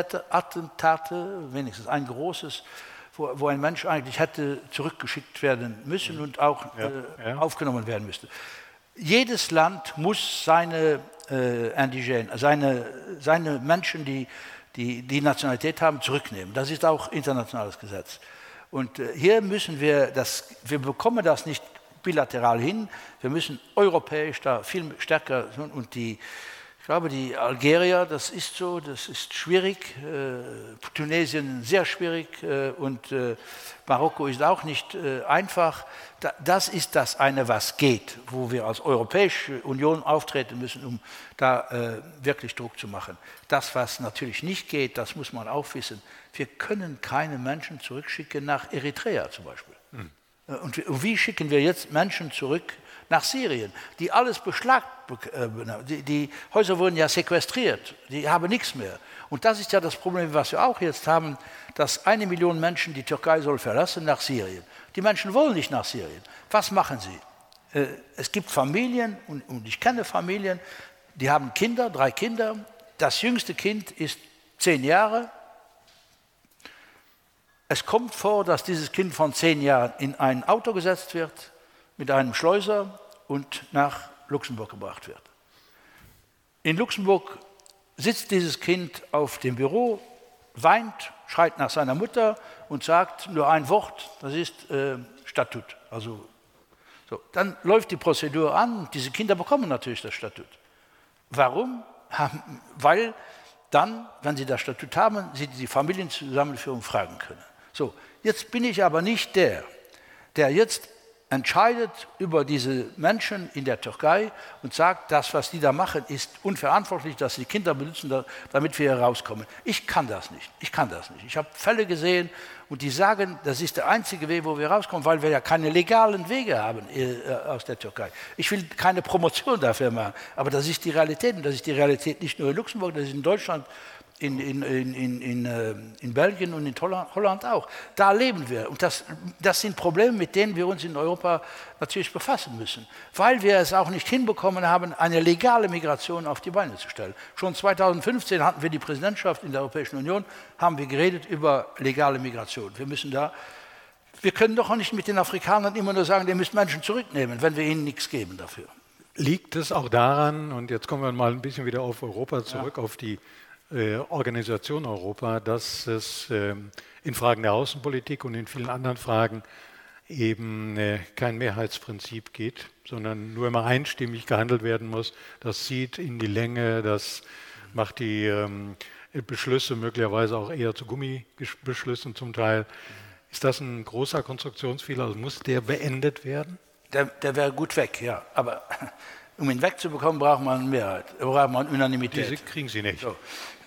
Attentate, wenigstens ein großes, wo ein Mensch eigentlich hätte zurückgeschickt werden müssen und auch aufgenommen werden müsste. Jedes Land muss seine Indigenen, seine Menschen, die Nationalität haben, zurücknehmen. Das ist auch internationales Gesetz. Und hier müssen wir bekommen das nicht bilateral hin, wir müssen europäisch da viel stärker, und ich glaube, die Algerier, das ist so, das ist schwierig, Tunesien sehr schwierig und Marokko ist auch nicht einfach. Das ist das eine, was geht, wo wir als Europäische Union auftreten müssen, um da wirklich Druck zu machen. Das, was natürlich nicht geht, das muss man auch wissen. Wir können keine Menschen zurückschicken nach Eritrea zum Beispiel. Und wie schicken wir jetzt Menschen zurück nach Syrien, die alles beschlagnahmt, die Häuser wurden ja sequestriert, die haben nichts mehr. Und das ist ja das Problem, was wir auch jetzt haben, dass 1 Million Menschen die Türkei soll verlassen nach Syrien. Die Menschen wollen nicht nach Syrien. Was machen sie? Es gibt Familien, und ich kenne Familien, die haben Kinder, 3 Kinder. Das jüngste Kind ist 10 Jahre. Es kommt vor, dass dieses Kind von 10 Jahren in ein Auto gesetzt wird, mit einem Schleuser und nach Luxemburg gebracht wird. In Luxemburg sitzt dieses Kind auf dem Büro, weint, schreit nach seiner Mutter und sagt nur ein Wort, das ist Statut. Also, so. Dann läuft die Prozedur an und diese Kinder bekommen natürlich das Statut. Warum? Weil dann, wenn sie das Statut haben, sie die Familienzusammenführung fragen können. So, jetzt bin ich aber nicht der jetzt entscheidet über diese Menschen in der Türkei und sagt, das, was die da machen, ist unverantwortlich, dass sie Kinder benutzen, damit wir hier rauskommen. Ich kann das nicht. Ich habe Fälle gesehen und die sagen, das ist der einzige Weg, wo wir rauskommen, weil wir ja keine legalen Wege haben aus der Türkei. Ich will keine Promotion dafür machen, aber das ist die Realität. Und das ist die Realität nicht nur in Luxemburg, das ist in Deutschland, in Belgien und in Holland auch. Da leben wir. Und das sind Probleme, mit denen wir uns in Europa natürlich befassen müssen, weil wir es auch nicht hinbekommen haben, eine legale Migration auf die Beine zu stellen. Schon 2015 hatten wir die Präsidentschaft in der Europäischen Union, haben wir geredet über legale Migration. Wir können doch auch nicht mit den Afrikanern immer nur sagen, ihr müsst Menschen zurücknehmen, wenn wir ihnen nichts geben dafür. Liegt es auch daran, und jetzt kommen wir mal ein bisschen wieder auf Europa zurück, auf die Organisation Europa, dass es in Fragen der Außenpolitik und in vielen anderen Fragen eben kein Mehrheitsprinzip geht, sondern nur immer einstimmig gehandelt werden muss. Das zieht in die Länge, das macht die Beschlüsse möglicherweise auch eher zu Gummibeschlüssen zum Teil. Ist das ein großer Konstruktionsfehler? Also muss der beendet werden? Der wäre gut weg, ja. Aber um ihn wegzubekommen, braucht man Mehrheit, braucht man Unanimität. Diese kriegen Sie nicht. So.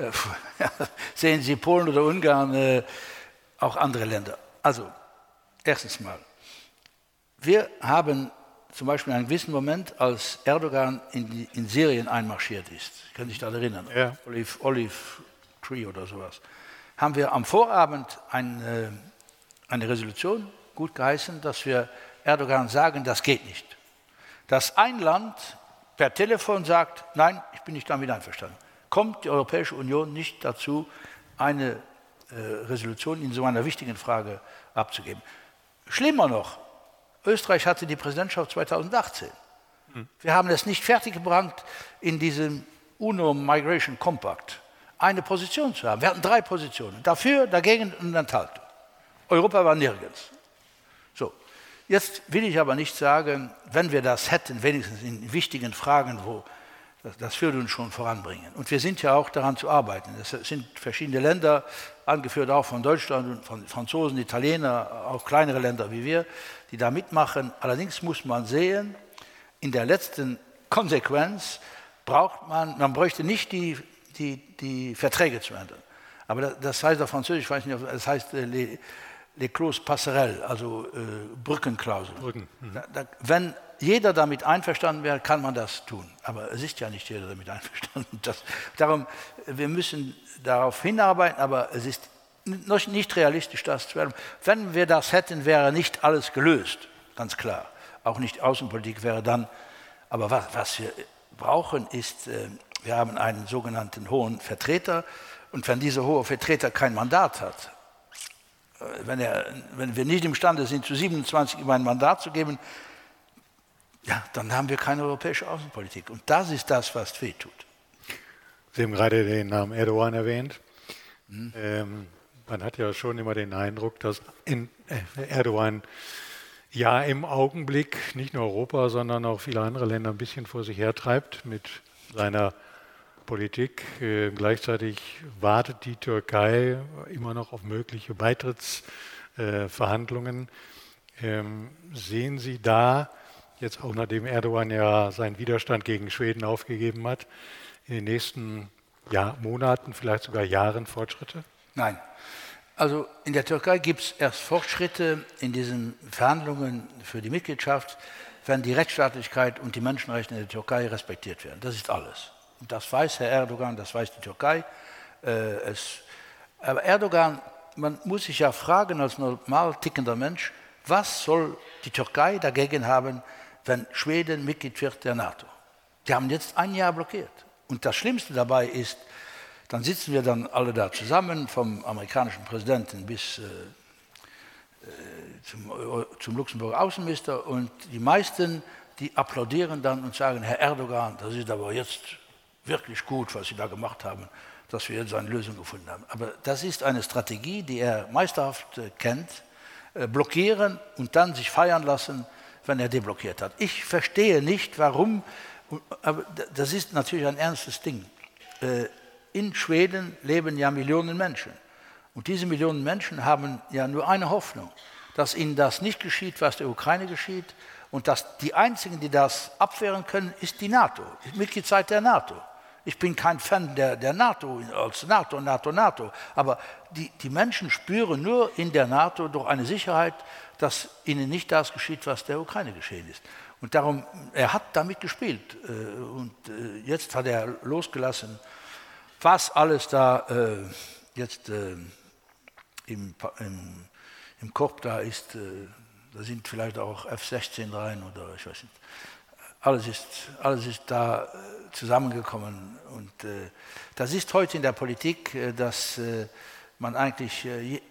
Sehen Sie Polen oder Ungarn, auch andere Länder. Also, erstens mal, wir haben zum Beispiel einen gewissen Moment, als Erdogan in Syrien einmarschiert ist, Sie können sich daran erinnern, ja. Olive Tree oder sowas, haben wir am Vorabend eine Resolution gut geheißen, dass wir Erdogan sagen, das geht nicht. Dass ein Land per Telefon sagt, nein, ich bin nicht damit einverstanden. Kommt die Europäische Union nicht dazu, eine Resolution in so einer wichtigen Frage abzugeben. Schlimmer noch, Österreich hatte die Präsidentschaft 2018. Wir haben es nicht fertiggebracht, in diesem UNO Migration Compact eine Position zu haben. Wir hatten 3 Positionen, dafür, dagegen und Enthaltung. Europa war nirgends. So. Jetzt will ich aber nicht sagen, wenn wir das hätten, wenigstens in wichtigen Fragen, das würde uns schon voranbringen. Und wir sind ja auch daran zu arbeiten. Es sind verschiedene Länder, angeführt auch von Deutschland und von Franzosen, Italiener, auch kleinere Länder wie wir, die da mitmachen. Allerdings muss man sehen, in der letzten Konsequenz man bräuchte nicht die Verträge zu ändern. Aber das heißt auf Französisch, ich weiß nicht, das heißt les clauses passerelles, also Brückenklauseln. Wenn jeder damit einverstanden wäre, kann man das tun. Aber es ist ja nicht jeder damit einverstanden. Darum, wir müssen darauf hinarbeiten, aber es ist noch nicht realistisch, das zu werden. Wenn wir das hätten, wäre nicht alles gelöst, ganz klar. Auch nicht Außenpolitik wäre dann. Aber was wir brauchen, ist, wir haben einen sogenannten hohen Vertreter. Und wenn dieser hohe Vertreter kein Mandat hat, wenn wir nicht imstande sind, zu 27 ihm ein Mandat zu geben, ja, dann haben wir keine europäische Außenpolitik. Und das ist das, was wehtut. Sie haben gerade den Namen Erdogan erwähnt. Man hat ja schon immer den Eindruck, dass Erdogan ja im Augenblick nicht nur Europa, sondern auch viele andere Länder ein bisschen vor sich hertreibt mit seiner Politik. Gleichzeitig wartet die Türkei immer noch auf mögliche Beitrittsverhandlungen. Sehen Sie da, jetzt auch nachdem Erdogan ja seinen Widerstand gegen Schweden aufgegeben hat, in den nächsten Monaten, vielleicht sogar Jahren Fortschritte? Nein. Also in der Türkei gibt es erst Fortschritte in diesen Verhandlungen für die Mitgliedschaft, wenn die Rechtsstaatlichkeit und die Menschenrechte in der Türkei respektiert werden. Das ist alles. Und das weiß Herr Erdogan, das weiß die Türkei. Aber Erdogan, man muss sich ja fragen als normal tickender Mensch, was soll die Türkei dagegen haben, wenn Schweden Mitglied wird der NATO? Die haben jetzt ein Jahr blockiert. Und das Schlimmste dabei ist, dann sitzen wir dann alle da zusammen, vom amerikanischen Präsidenten bis zum Luxemburger Außenminister, und die meisten, die applaudieren dann und sagen, Herr Erdogan, das ist aber jetzt wirklich gut, was Sie da gemacht haben, dass wir jetzt eine Lösung gefunden haben. Aber das ist eine Strategie, die er meisterhaft kennt, blockieren und dann sich feiern lassen, wenn er deblockiert hat. Ich verstehe nicht, warum, aber das ist natürlich ein ernstes Ding. In Schweden leben ja Millionen Menschen. Und diese Millionen Menschen haben ja nur eine Hoffnung, dass ihnen das nicht geschieht, was der Ukraine geschieht. Und dass die Einzigen, die das abwehren können, ist die NATO, die Mitgliedschaft der NATO. Ich bin kein Fan der NATO, als NATO. Aber die Menschen spüren nur in der NATO durch eine Sicherheit, dass ihnen nicht das geschieht, was der Ukraine geschehen ist. Und darum, er hat damit gespielt. Und jetzt hat er losgelassen, was alles da jetzt im Korb da ist. Da sind vielleicht auch F-16 rein oder ich weiß nicht. Alles ist da zusammengekommen. Und das ist heute in der Politik, dass man eigentlich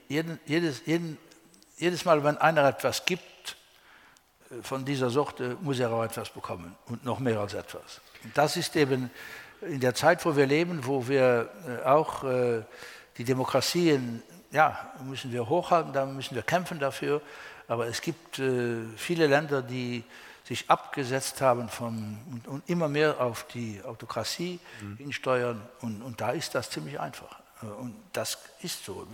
jedes Mal, wenn einer etwas gibt von dieser Sorte, muss er auch etwas bekommen und noch mehr als etwas. Und das ist eben in der Zeit, wo wir leben, wo wir auch die Demokratien, ja, müssen wir hochhalten, da müssen wir kämpfen dafür. Aber es gibt viele Länder, die sich abgesetzt haben und immer mehr auf die Autokratie hinsteuern. Und da ist das ziemlich einfach. Und das ist so.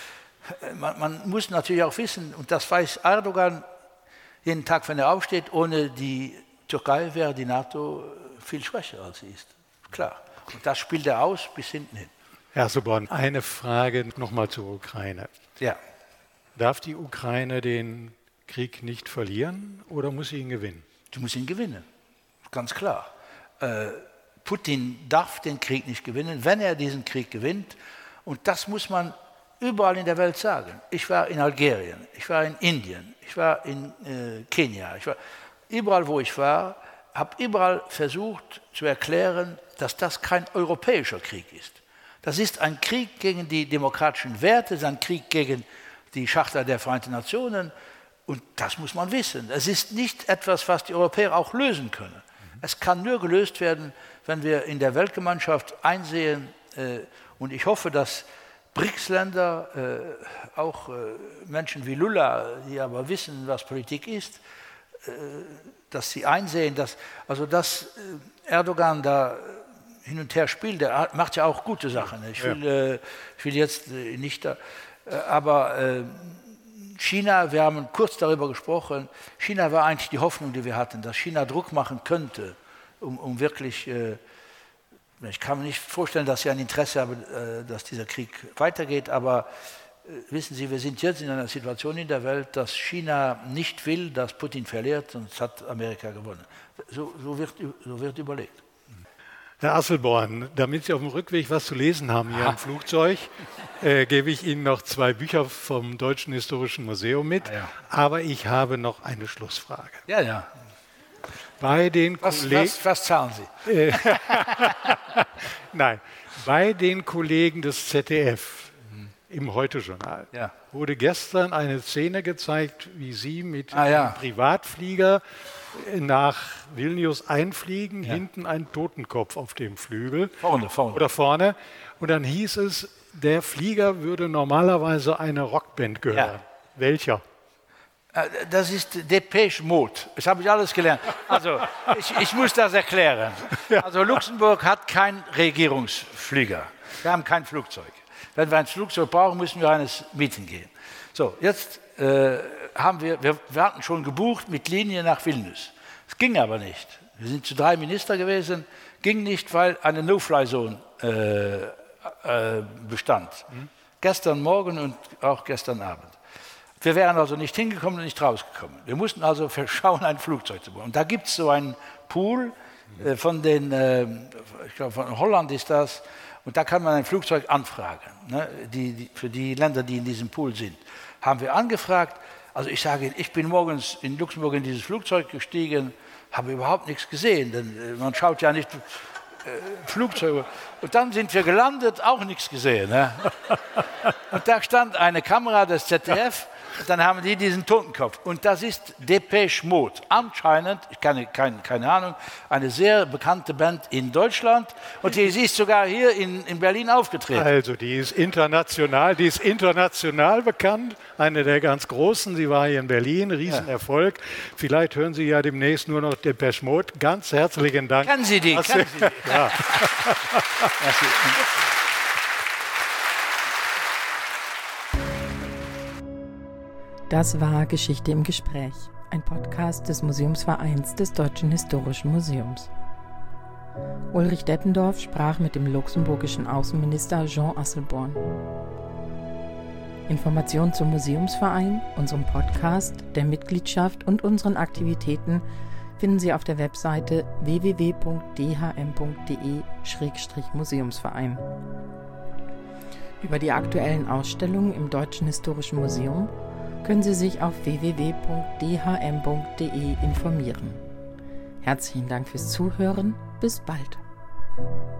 Man muss natürlich auch wissen, und das weiß Erdogan jeden Tag, wenn er aufsteht, ohne die Türkei wäre die NATO viel schwächer, als sie ist. Klar. Und das spielt er aus bis hinten hin. Herr Asselborn, eine Frage nochmal zur Ukraine. Ja. Darf die Ukraine den Krieg nicht verlieren oder muss sie ihn gewinnen? Sie muss ihn gewinnen, ganz klar. Putin darf den Krieg nicht gewinnen, wenn er diesen Krieg gewinnt. Und das muss man überall in der Welt sagen. Ich war in Algerien, ich war in Indien, ich war in Kenia. Überall, wo ich war, habe überall versucht zu erklären, dass das kein europäischer Krieg ist. Das ist ein Krieg gegen die demokratischen Werte, es ist ein Krieg gegen die Charta der Vereinten Nationen. Und das muss man wissen. Es ist nicht etwas, was die Europäer auch lösen können. Es kann nur gelöst werden, wenn wir in der Weltgemeinschaft einsehen, und ich hoffe, dass BRICS-Länder, auch Menschen wie Lula, die aber wissen, was Politik ist, dass sie einsehen, dass Erdogan da hin und her spielt, der macht ja auch gute Sachen. Ich will jetzt nicht da, aber China, wir haben kurz darüber gesprochen, China war eigentlich die Hoffnung, die wir hatten, dass China Druck machen könnte, um wirklich, ich kann mir nicht vorstellen, dass sie ein Interesse haben, dass dieser Krieg weitergeht, aber wissen Sie, wir sind jetzt in einer Situation in der Welt, dass China nicht will, dass Putin verliert, sonst hat Amerika gewonnen. So wird überlegt. Herr Asselborn, damit Sie auf dem Rückweg was zu lesen haben hier im Flugzeug, gebe ich Ihnen noch 2 Bücher vom Deutschen Historischen Museum mit. Ja. Aber ich habe noch eine Schlussfrage. Ja. Bei den was zahlen Sie? Nein, bei den Kollegen des ZDF im Heute-Journal wurde gestern eine Szene gezeigt, wie Sie mit einem Privatflieger nach Vilnius einfliegen, hinten ein Totenkopf auf dem Flügel. Vorne. Und dann hieß es, der Flieger würde normalerweise einer Rockband gehören. Ja. Welcher? Das ist Depeche Mode. Das habe ich alles gelernt. Also, ich muss das erklären. Also, Luxemburg hat keinen Regierungsflieger. Wir haben kein Flugzeug. Wenn wir ein Flugzeug brauchen, müssen wir eines mieten gehen. So, jetzt wir hatten schon gebucht mit Linie nach Vilnius. Es ging aber nicht. Wir sind zu 3 Ministern gewesen, ging nicht, weil eine No-Fly-Zone bestand. Gestern Morgen und auch gestern Abend. Wir wären also nicht hingekommen und nicht rausgekommen. Wir mussten also verschauen, ein Flugzeug zu bauen. Und da gibt es so einen Pool von ich glaube von Holland ist das, und da kann man ein Flugzeug anfragen, ne, für die Länder, die in diesem Pool sind. Haben wir angefragt. Also ich sage Ihnen, ich bin morgens in Luxemburg in dieses Flugzeug gestiegen, habe überhaupt nichts gesehen, denn man schaut ja nicht Flugzeuge. Und dann sind wir gelandet, auch nichts gesehen. Ne? Und da stand eine Kamera des ZDF dann haben die diesen Totenkopf. Und das ist Depeche Mode. Anscheinend, keine Ahnung, eine sehr bekannte Band in Deutschland. Und die ist sogar hier in Berlin aufgetreten. Also die ist international bekannt. Eine der ganz großen. Sie war hier in Berlin, Riesenerfolg. Vielleicht hören Sie ja demnächst nur noch Depeche Mode. Ganz herzlichen Dank. Kennen Sie die? Ja. Das war Geschichte im Gespräch, ein Podcast des Museumsvereins des Deutschen Historischen Museums. Ulrich Dettendorf sprach mit dem luxemburgischen Außenminister Jean Asselborn. Informationen zum Museumsverein, unserem Podcast, der Mitgliedschaft und unseren Aktivitäten finden Sie auf der Webseite www.dhm.de/Museumsverein. Über die aktuellen Ausstellungen im Deutschen Historischen Museum können Sie sich auf www.dhm.de informieren. Herzlichen Dank fürs Zuhören. Bis bald.